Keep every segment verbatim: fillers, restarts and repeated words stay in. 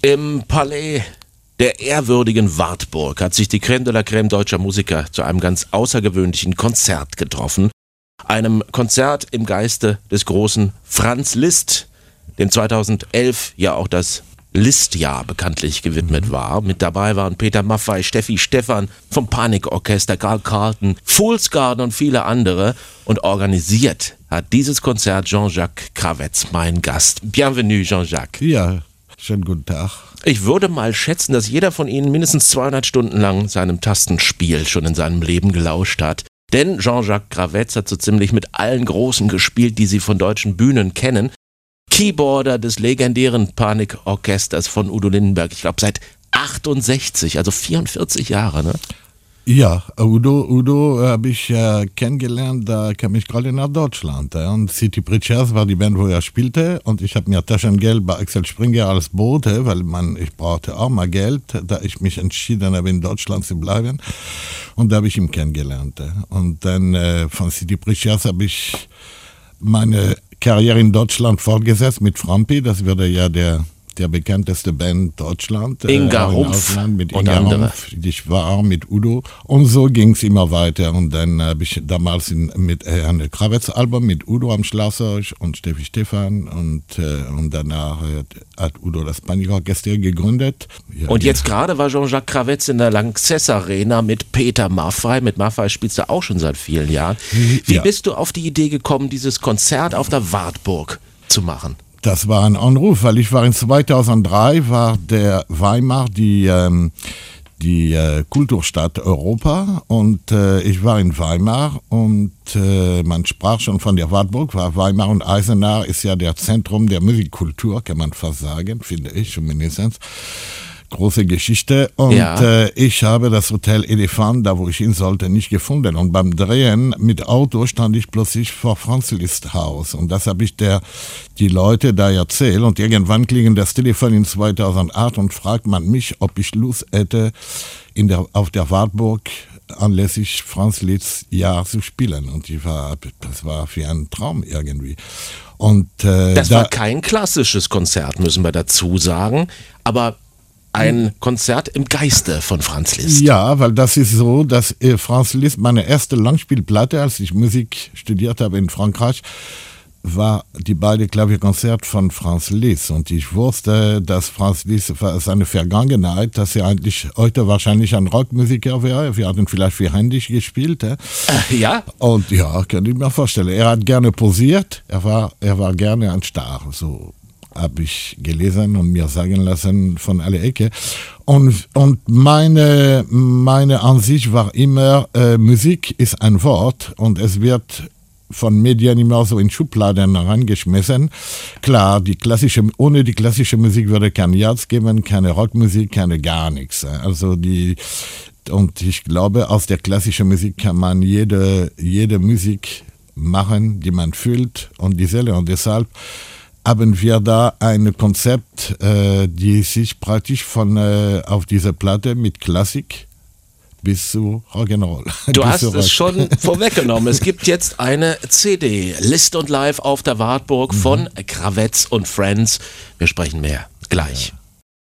Im Palais der ehrwürdigen Wartburg hat sich die Crème de la Crème deutscher Musiker zu einem ganz außergewöhnlichen Konzert getroffen. Einem Konzert im Geiste des großen Franz Liszt, dem zweitausendelf ja auch das Liszt-Jahr bekanntlich gewidmet war. Mit dabei waren Peter Maffay, Steffi Stephan vom Panikorchester, Karl Carlton, Fool's Garden und viele andere. Und organisiert hat dieses Konzert Jean-Jacques Kravetz, mein Gast. Bienvenue, Jean-Jacques. Ja, schönen guten Tag. Ich würde mal schätzen, dass jeder von Ihnen mindestens zweihundert Stunden lang seinem Tastenspiel schon in seinem Leben gelauscht hat. Denn Jean-Jacques Kravetz hat so ziemlich mit allen Großen gespielt, die Sie von deutschen Bühnen kennen. Keyboarder des legendären Panikorchesters von Udo Lindenberg, ich glaube seit achtundsechzig, also vierundvierzig Jahre, ne? Ja, Udo, Udo habe ich äh, kennengelernt, da kam ich gerade nach Deutschland. Äh, und City Preachers war die Band, wo er spielte. Und ich habe mir Taschengeld bei Axel Springer als Bote, weil man, ich brauchte auch mal Geld, da ich mich entschieden habe, in Deutschland zu bleiben. Und da habe ich ihn kennengelernt. Äh. Und dann äh, von City Preachers habe ich meine Karriere in Deutschland fortgesetzt mit Frampi. Das würde ja der... der bekannteste Band Deutschland. Inga äh, Rumpf mit und Inga andere. Rumpf. Ich war auch mit Udo. Und so ging es immer weiter. Und dann habe ich damals in, mit äh, ein Kravetz-Album mit Udo am Schlagzeug und Steffi Stephan. Und, äh, und danach äh, hat Udo das Panikorchester gegründet. Ja, und ja. jetzt gerade war Jean-Jacques Kravetz in der Lanxess Arena mit Peter Maffay. Mit Maffay spielst du auch schon seit vielen Jahren. Wie ja. bist du auf die Idee gekommen, dieses Konzert auf der Wartburg zu machen? Das war ein Anruf, weil ich war in zweitausenddrei, war der Weimar die, ähm, die äh, Kulturstadt Europa und äh, ich war in Weimar und äh, man sprach schon von der Wartburg, weil Weimar und Eisenach ist ja der Zentrum der Musikkultur, kann man fast sagen, finde ich zumindest. Große Geschichte und ja. äh, ich habe das Hotel Elefant, da wo ich hin sollte, nicht gefunden und beim Drehen mit Auto stand ich plötzlich vor Franz Liszt Haus und das habe ich der die Leute da erzählt und irgendwann klingelt das Telefon in zweitausendacht und fragt man mich, ob ich Lust hätte in der, auf der Wartburg anlässlich Franz Liszt Jahr zu spielen und ich war, das war wie ein Traum irgendwie. Und, äh, das da, war kein klassisches Konzert, müssen wir dazu sagen, aber ein Konzert im Geiste von Franz Liszt. Ja, weil das ist so, dass äh, Franz Liszt, meine erste Langspielplatte, als ich Musik studiert habe in Frankreich, war die beiden Klavierkonzerte von Franz Liszt. Und ich wusste, dass Franz Liszt seine Vergangenheit, dass er eigentlich heute wahrscheinlich ein Rockmusiker wäre. Wir hatten vielleicht für Händisch gespielt. Äh? Äh, ja? Und ja, kann ich mir vorstellen. Er hat gerne posiert, er war, er war gerne ein Star, so habe ich gelesen und mir sagen lassen von alle Ecke. Und, und meine, meine Ansicht war immer, äh, Musik ist ein Wort und es wird von Medien immer so in Schubladen herangeschmissen. Klar, die klassische, ohne die klassische Musik würde kein Jazz geben, keine Rockmusik, keine gar nichts. Also die, und ich glaube, aus der klassischen Musik kann man jede, jede Musik machen, die man fühlt und die Seele. Und deshalb haben wir da ein Konzept, äh, die sich praktisch von äh, auf dieser Platte mit Klassik bis zu Rock'n'Roll. Du hast es schon vorweggenommen. Es gibt jetzt eine C D, Liszt und Live auf der Wartburg mhm. von Kravetz und Friends. Wir sprechen mehr gleich. Ja.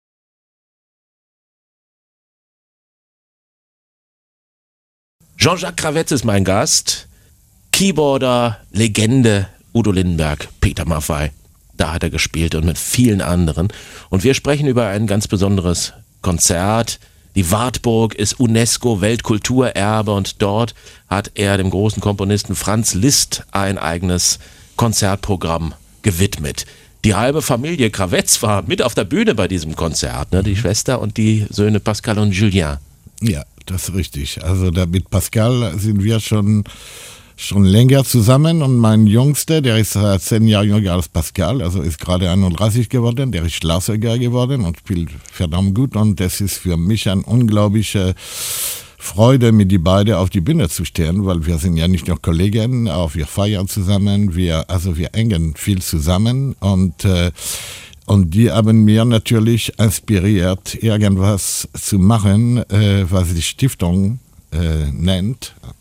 Jean-Jacques Kravetz ist mein Gast. Keyboarder, Legende, Udo Lindenberg, Peter Maffay. Da hat er gespielt und mit vielen anderen. Und wir sprechen über ein ganz besonderes Konzert. Die Wartburg ist UNESCO-Weltkulturerbe und dort hat er dem großen Komponisten Franz Liszt ein eigenes Konzertprogramm gewidmet. Die halbe Familie Kravetz war mit auf der Bühne bei diesem Konzert, ne? Die Schwester und die Söhne Pascal und Julien. Ja, das ist richtig. Also da mit Pascal sind wir schon... schon länger zusammen und mein Jüngster, der ist äh, zehn Jahre jünger als Pascal, also ist gerade einunddreißig geworden, der ist Schlagzeuger geworden und spielt verdammt gut und das ist für mich eine unglaubliche Freude, mit die beiden auf die Bühne zu stehen, weil wir sind ja nicht nur Kollegen, auch wir feiern zusammen, wir, also wir hängen viel zusammen und äh, Und die haben mir natürlich inspiriert, irgendwas zu machen, äh, was die Stiftung äh, nennt,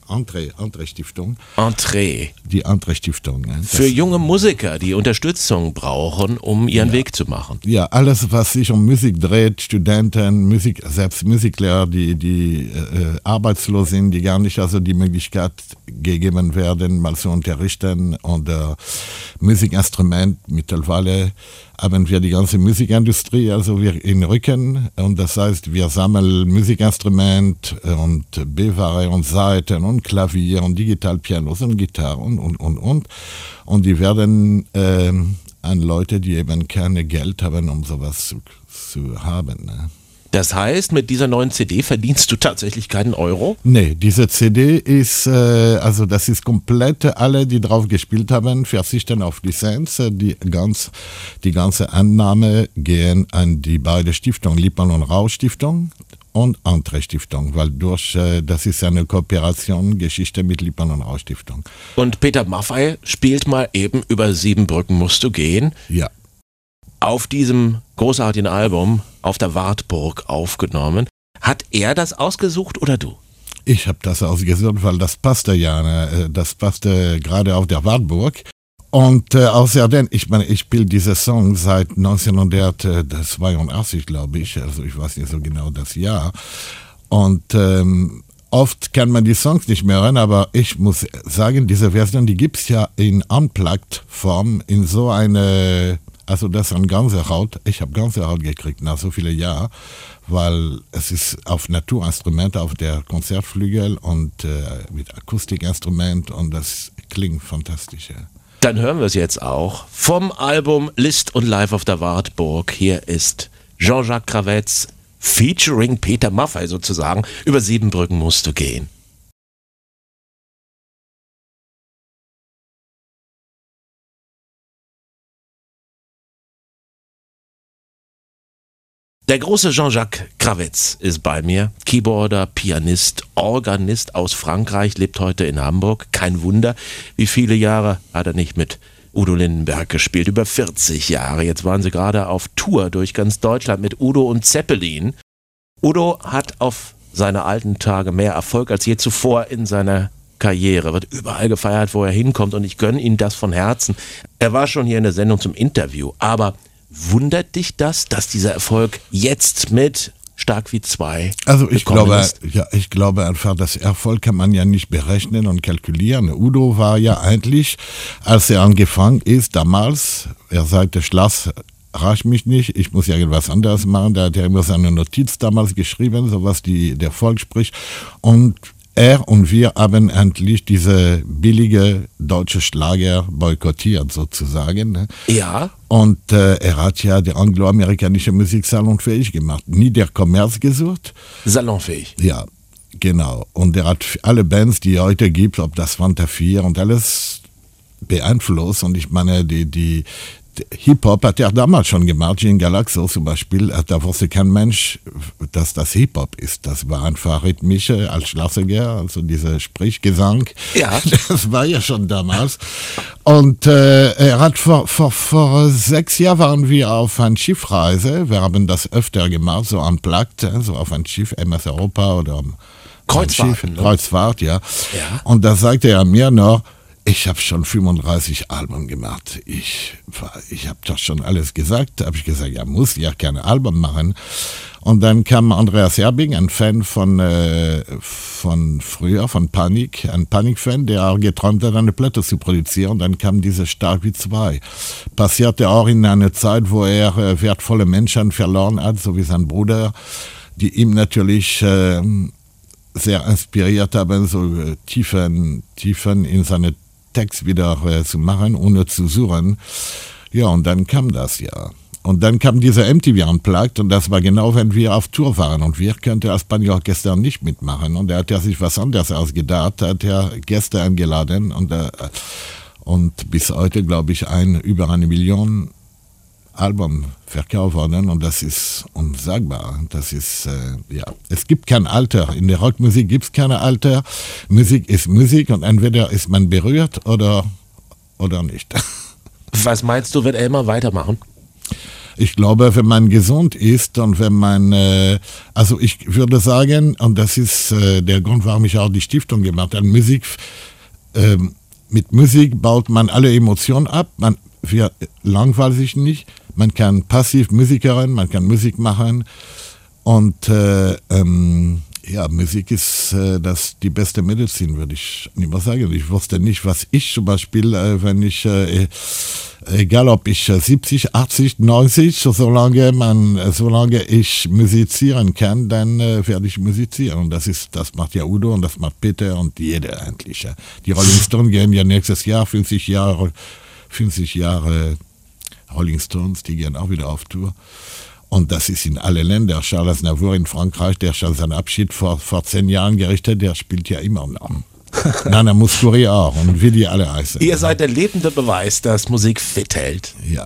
Entree, Entree Stiftung. Entree. Die Entree Stiftung. Ja. Für junge Musiker, die Unterstützung brauchen, um ihren ja. Weg zu machen. Ja, alles, was sich um Musik dreht, Studenten, Musik, selbst Musiklehrer, die, die äh, arbeitslos sind, die gar nicht also die Möglichkeit gegeben werden, mal zu unterrichten oder Musikinstrument. Mittlerweile haben wir die ganze Musikindustrie, also wir in Rücken, und das heißt, wir sammeln Musikinstrument und B-Ware und Saiten und Klavier und Digitalpianos und Gitarren und, und, und, und. Und die werden äh, an Leute, die eben keine Geld haben, um sowas zu, zu haben. Ne? Das heißt, mit dieser neuen C D verdienst du tatsächlich keinen Euro? Nee, diese C D ist, äh, also das ist komplett, alle, die drauf gespielt haben, verzichten auf Lizenz. Die, ganz, die ganze Annahme gehen an die beiden Stiftungen, Lippmann und Rau Stiftung und Entree Stiftung, weil durch, äh, das ist eine Kooperation, Geschichte mit Lippmann und Rau Stiftung. Und Peter Maffay spielt mal eben über Siebenbrücken musst du gehen. Ja. Auf diesem großartigen Album auf der Wartburg aufgenommen. Hat er das ausgesucht oder du? Ich habe das ausgesucht, weil das passte ja, ne? Das passte gerade auf der Wartburg. Und äh, außerdem, ich meine, ich spiele diese Song seit neunzehnhundertzweiundachtzig, glaube ich, also ich weiß nicht so genau das Jahr. Und ähm, oft kann man die Songs nicht mehr hören, aber ich muss sagen, diese Version, die gibt's ja in Unplugged-Form, in so eine... Also das ist ein Gänsehaut. Ich habe Gänsehaut gekriegt nach so vielen Jahren, weil es ist auf Naturinstrumente, auf der Konzertflügel und äh, mit Akustikinstrument und das klingt fantastisch. Ja. Dann hören wir es jetzt auch. Vom Album Liszt und Live auf der Wartburg. Hier ist Jean-Jacques Kravetz featuring Peter Maffay sozusagen. Über Siebenbrücken musst du gehen. Der große Jean-Jacques Kravetz ist bei mir, Keyboarder, Pianist, Organist aus Frankreich, lebt heute in Hamburg. Kein Wunder, wie viele Jahre hat er nicht mit Udo Lindenberg gespielt, über vierzig Jahre. Jetzt waren sie gerade auf Tour durch ganz Deutschland mit Udo und Zeppelin. Udo hat auf seine alten Tage mehr Erfolg als je zuvor in seiner Karriere, wird überall gefeiert, wo er hinkommt und ich gönne ihm das von Herzen. Er war schon hier in der Sendung zum Interview, aber wundert dich das, dass dieser Erfolg jetzt mit Stark wie zwei Also ich glaube, ist? ja, ich glaube einfach, das Erfolg kann man ja nicht berechnen und kalkulieren. Udo war ja eigentlich, als er angefangen ist, damals, er sagte, Schloss reicht mich nicht, ich muss ja irgendwas anderes machen. Da hat er immer seine Notiz damals geschrieben, so was die, der Volk spricht. Und er und wir haben endlich diese billige deutsche Schlager boykottiert, sozusagen. Ne? Ja. Und äh, er hat ja die angloamerikanische Musik salonfähig gemacht. Nie der Kommerz gesucht. Salonfähig. Ja, genau. Und er hat alle Bands, die es heute gibt, ob das Fanta vier und alles beeinflusst. Und ich meine, die, die, Hip-Hop hat er damals schon gemacht, Gene Galaxo zum Beispiel, da wusste kein Mensch, dass das Hip-Hop ist. Das war einfach rhythmische als Schlagzeuger, also dieser Sprechgesang. Ja. Das war ja schon damals. Und äh, er hat vor, vor, vor sechs Jahren waren wir auf einer Schiffreise. Wir haben das öfter gemacht, so unplugged, so auf ein Schiff, M S Europa oder Kreuzfahrt. Schiff, ne? Kreuzfahrt, ja. Ja. Und da sagte er mir noch, ich habe schon fünfunddreißig Alben gemacht. Ich, ich habe doch schon alles gesagt. Da habe ich gesagt, ja, muss ja keine Album machen. Und dann kam Andreas Herbing, ein Fan von, äh, von früher, von Panik, ein Panik-Fan, der geträumt hat, eine Platte zu produzieren. Und dann kam diese Stark wie zwei. Passierte auch in einer Zeit, wo er äh, wertvolle Menschen verloren hat, so wie sein Bruder, die ihm natürlich äh, sehr inspiriert haben, so äh, Tiefen, Tiefen in seine Text wieder äh, zu machen, ohne zu suchen. Ja, und dann kam das ja. Und dann kam dieser M T V Unplugged und das war genau, wenn wir auf Tour waren und wir könnten als Panik-Orchester nicht mitmachen. Und da hat er sich was anderes ausgedacht, hat er Gäste eingeladen und, äh, und bis heute, glaube ich, ein, über eine Million Album verkauft worden und das ist unsagbar. Das ist, äh, ja, es gibt kein Alter. In der Rockmusik gibt es kein Alter. Musik ist Musik und entweder ist man berührt oder, oder nicht. Was meinst du, wird er immer weitermachen? Ich glaube, wenn man gesund ist und wenn man, äh, also ich würde sagen, und das ist äh, der Grund, warum ich auch die Stiftung gemacht habe, Musik, äh, mit Musik baut man alle Emotionen ab, man wir langweilt sich nicht, man kann passiv Musikerin, man kann Musik machen und äh, ähm, ja, Musik ist äh, das die beste Medizin, würde ich nicht mal sagen. Ich wusste nicht, was ich zum Beispiel, äh, wenn ich äh, egal ob ich siebzig, achtzig, neunzig, solange man, solange ich musizieren kann, dann äh, werde ich musizieren. Und das ist, das macht ja Udo und das macht Peter und jeder eigentlich. Ja. Die Rolling Stones gehen ja nächstes Jahr, fünfzig Jahre, fünfzig Jahre Rolling Stones, die gehen auch wieder auf Tour. Und das ist in alle Länder. Charles Aznavour in Frankreich, der schon seinen Abschied vor, vor zehn Jahren gerichtet, der spielt ja immer noch. Nana Mouskouri auch und wie die alle heißen. Ihr seid der lebende Beweis, dass Musik fit hält. Ja.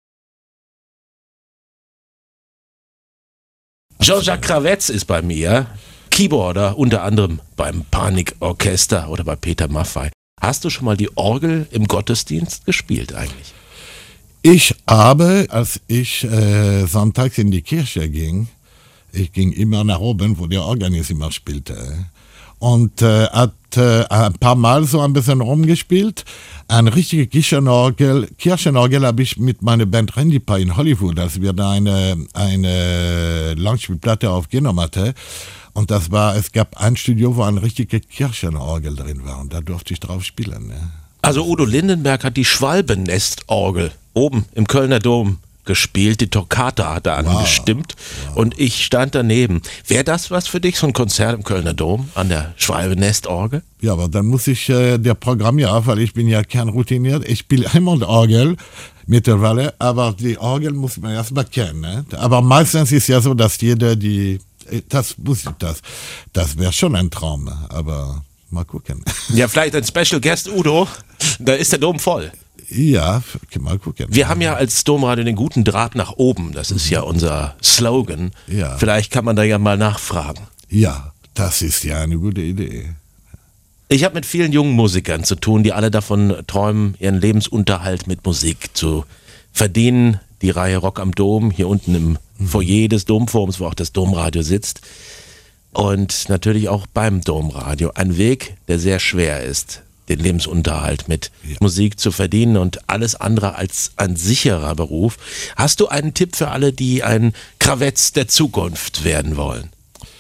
Jean-Jacques Kravetz ist bei mir, Keyboarder, unter anderem beim Panikorchester oder bei Peter Maffay. Hast du schon mal die Orgel im Gottesdienst gespielt eigentlich? Ich habe, als ich äh, sonntags in die Kirche ging, ich ging immer nach oben, wo der Organist immer spielte. Und äh, hat äh, ein paar Mal so ein bisschen rumgespielt. Eine richtige Kirchenorgel, Kirchenorgel habe ich mit meiner Band Randy Pie in Hollywood, als wir da eine, eine Langspielplatte aufgenommen hatten. Und das war, es gab ein Studio, wo eine richtige Kirchenorgel drin war. Und da durfte ich drauf spielen. Ne? Also Udo Lindenberg hat die Schwalbennestorgel oben im Kölner Dom gespielt, die Toccata hat er angestimmt wow. Wow. Und ich stand daneben. Wäre das was für dich, so ein Konzert im Kölner Dom an der Schwalbennestorgel? Ja, aber dann muss ich äh, der Programm ja, weil ich bin ja kernroutiniert, ich spiele immer die Orgel mittlerweile, aber die Orgel muss man erstmal kennen. Ne? Aber meistens ist ja so, dass jeder die, das muss ich das, das wäre schon ein Traum, aber mal gucken. Ja, vielleicht ein Special Guest, Udo, da ist der Dom voll. Ja, mal gucken. Wir haben ja als Domradio den guten Draht nach oben. Das ist ja unser Slogan. Ja. Vielleicht kann man da ja mal nachfragen. Ja, das ist ja eine gute Idee. Ich habe mit vielen jungen Musikern zu tun, die alle davon träumen, ihren Lebensunterhalt mit Musik zu verdienen. Die Reihe Rock am Dom, hier unten im mhm. Foyer des Domforums, wo auch das Domradio sitzt. Und natürlich auch beim Domradio. Ein Weg, der sehr schwer ist, den Lebensunterhalt mit ja. Musik zu verdienen und alles andere als ein sicherer Beruf. Hast du einen Tipp für alle, die ein Kravetz der Zukunft werden wollen?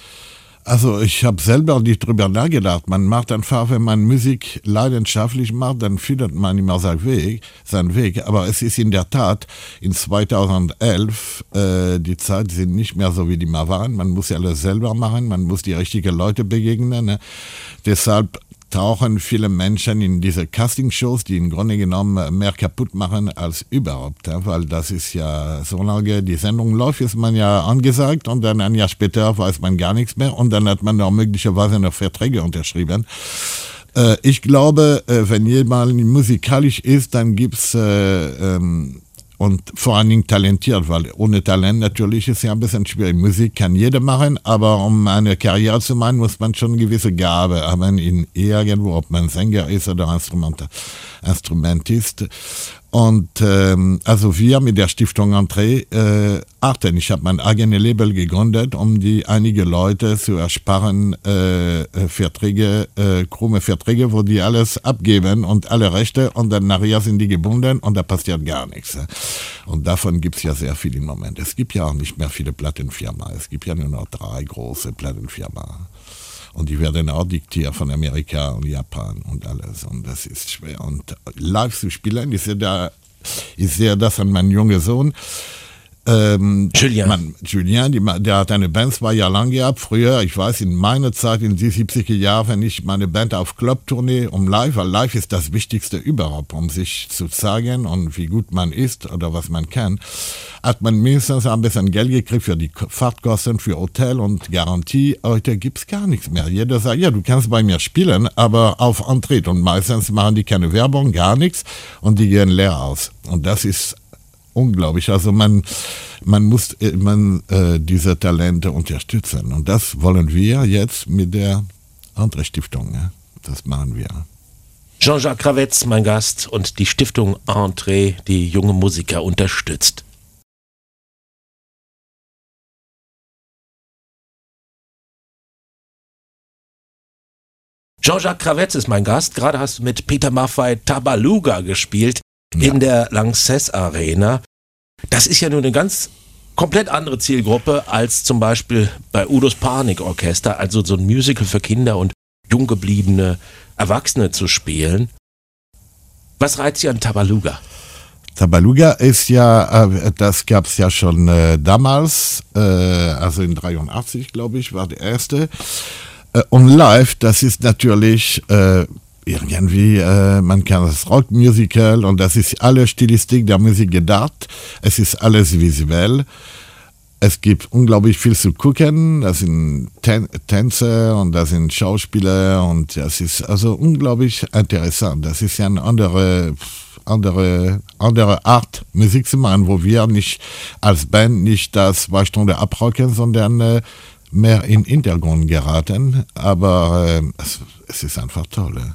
Also ich habe selber nicht drüber nachgedacht. Man macht einfach, wenn man Musik leidenschaftlich macht, dann findet man immer seinen Weg, seinen Weg. Aber es ist in der Tat in zweitausendelf, äh, die Zeiten sind nicht mehr so, wie die mal waren. Man muss ja alles selber machen, man muss die richtigen Leute begegnen. Ne? Deshalb tauchen viele Menschen in diese Castingshows, die im Grunde genommen mehr kaputt machen als überhaupt. Ja, weil das ist ja, solange die Sendung läuft, ist man ja angesagt und dann ein Jahr später weiß man gar nichts mehr und dann hat man auch möglicherweise noch Verträge unterschrieben. Äh, ich glaube, äh, wenn jemand musikalisch ist, dann gibt's äh, ähm, und vor allen Dingen talentiert, weil ohne Talent natürlich ist ja ein bisschen schwierig. Musik kann jeder machen, aber um eine Karriere zu machen, muss man schon eine gewisse Gabe haben in irgendwo, ob man Sänger ist oder Instrument, Instrumentist. Und ähm, also wir mit der Stiftung Entree äh, achten. Ich habe mein eigenes Label gegründet, um die einige Leute zu ersparen, äh, Verträge, äh, krumme Verträge, wo die alles abgeben und alle Rechte und dann nachher sind die gebunden und da passiert gar nichts. Und davon gibt es ja sehr viel im Moment. Es gibt ja auch nicht mehr viele Plattenfirmen. Es gibt ja nur noch drei große Plattenfirmen. Und die werden auch diktiert von Amerika und Japan und alles. Und das ist schwer. Und live zu spielen, ich sehe, da, ich sehe das an meinen jungen Sohn. Ähm, Julien. Man, Julien, die, der hat eine Band zwei Jahre lang gehabt. Früher, ich weiß, in meiner Zeit, in die siebziger Jahren, wenn ich meine Band auf Clubtournee um live, weil live ist das Wichtigste überhaupt, um sich zu zeigen und wie gut man ist oder was man kann, hat man mindestens ein bisschen Geld gekriegt für die Fahrtkosten, für Hotel und Garantie. Heute gibt's gar nichts mehr. Jeder sagt, ja, du kannst bei mir spielen, aber auf Antritt. Und meistens machen die keine Werbung, gar nichts und die gehen leer aus. Und das ist unglaublich. Also man, man muss man, äh, diese Talente unterstützen. Und das wollen wir jetzt mit der Entree Stiftung. Ja? Das machen wir. Jean-Jacques Kravetz, mein Gast, und die Stiftung Entree, die junge Musiker unterstützt. Jean-Jacques Kravetz ist mein Gast. Gerade hast du mit Peter Maffay Tabaluga gespielt ja. in der Lanxess Arena. Das ist ja nur eine ganz komplett andere Zielgruppe als zum Beispiel bei Udos Panik-Orchester, also so ein Musical für Kinder und junggebliebene Erwachsene zu spielen. Was reizt dich an Tabaluga? Tabaluga ist ja, äh, das gab es ja schon äh, damals, äh, also in dreiundachtzig, glaube ich, war der erste. Äh, und live, das ist natürlich äh, irgendwie, äh, man kann das Rockmusical und das ist alle Stilistik der Musik gedacht. Es ist alles visuell. Es gibt unglaublich viel zu gucken. Das sind Tän- Tänzer und das sind Schauspieler und das ist also unglaublich interessant. Das ist ja eine andere... Andere, andere Art Musik zu machen, wo wir nicht als Band nicht das zwei Stunden abrocken, sondern äh, mehr in den Hintergrund geraten. Aber äh, es, es ist einfach toll. Äh.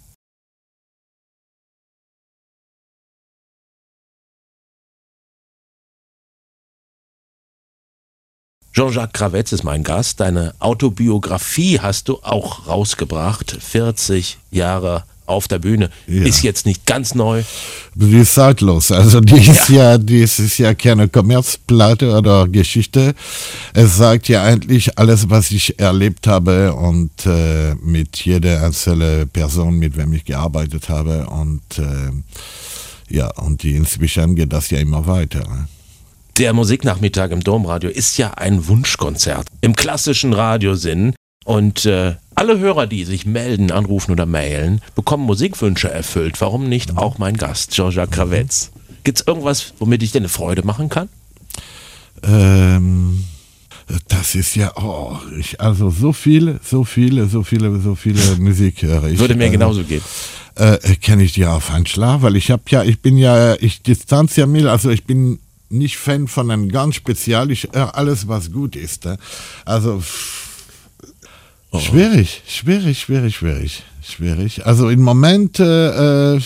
Jean-Jacques Kravetz ist mein Gast. Deine Autobiografie hast du auch rausgebracht. vierzig Jahre auf der Bühne. Ja. Ist jetzt nicht ganz neu. Die ist zeitlos. Also die ist ja, ja die ist ja keine Kommerzplatte oder Geschichte. Es sagt ja eigentlich alles, was ich erlebt habe und äh, mit jeder einzelnen Person, mit wem ich gearbeitet habe. Und äh, ja, und die inzwischen geht das ja immer weiter. Der Musiknachmittag im Domradio ist ja ein Wunschkonzert im klassischen Radiosinn. Und äh, alle Hörer, die sich melden, anrufen oder mailen, bekommen Musikwünsche erfüllt. Warum nicht auch mein Gast, Jean-Jacques Kravetz? Gibt es irgendwas, womit ich dir eine Freude machen kann? Ähm, das ist ja, oh, ich, also so viele, so viele, so viele, so viele Musik höre ich. Würde mir also, genauso gehen. Äh, kenne ich dir auf einen Schlag, weil ich habe ja, ich bin ja, ich distanziere mich, also ich bin nicht Fan von einem ganz Spezial, ich höre alles, was gut ist. Äh. Also Oh. Schwierig, schwierig, schwierig, schwierig, schwierig. Also im Moment, äh,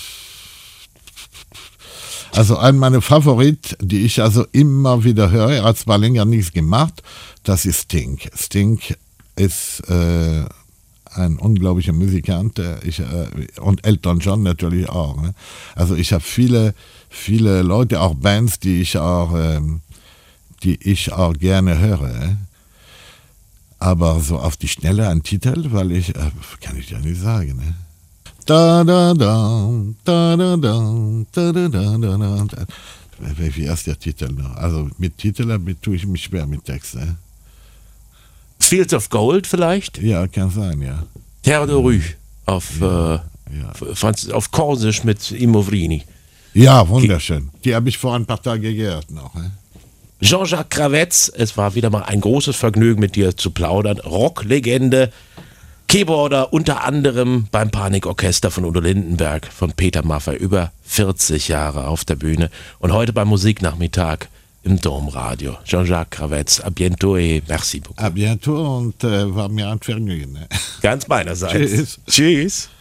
also ein meiner Favorit, die ich also immer wieder höre, er hat zwar länger nichts gemacht, das ist Sting. Sting ist äh, ein unglaublicher Musikant, ich, äh, und Elton John natürlich auch. Ne? Also ich habe viele, viele Leute, auch Bands, die ich auch, äh, die ich auch gerne höre. Äh? Aber so auf die Schnelle ein Titel, weil ich, äh, kann ich ja nicht sagen, ne? Da, da, da, da, da, da, da, da, da, da, da. Wie erst der Titel noch? Also mit Titel tue ich mich schwer mit Text, ne? Fields of Gold vielleicht? Ja, kann sein, ja. Terre de Rue auf, ja, äh, ja. Franz- auf Korsisch mit Imovrini. Ja, wunderschön. Die habe ich vor ein paar Tagen gehört noch, ne? Jean-Jacques Kravetz, es war wieder mal ein großes Vergnügen, mit dir zu plaudern. Rocklegende, Keyboarder unter anderem beim Panikorchester von Udo Lindenberg, von Peter Maffay, über vierzig Jahre auf der Bühne. Und heute beim Musiknachmittag im Domradio. Jean-Jacques Kravetz, à bientôt et merci beaucoup. À bientôt und äh, war mir ein Vergnügen. Ne? Ganz meinerseits. Tschüss. Tschüss.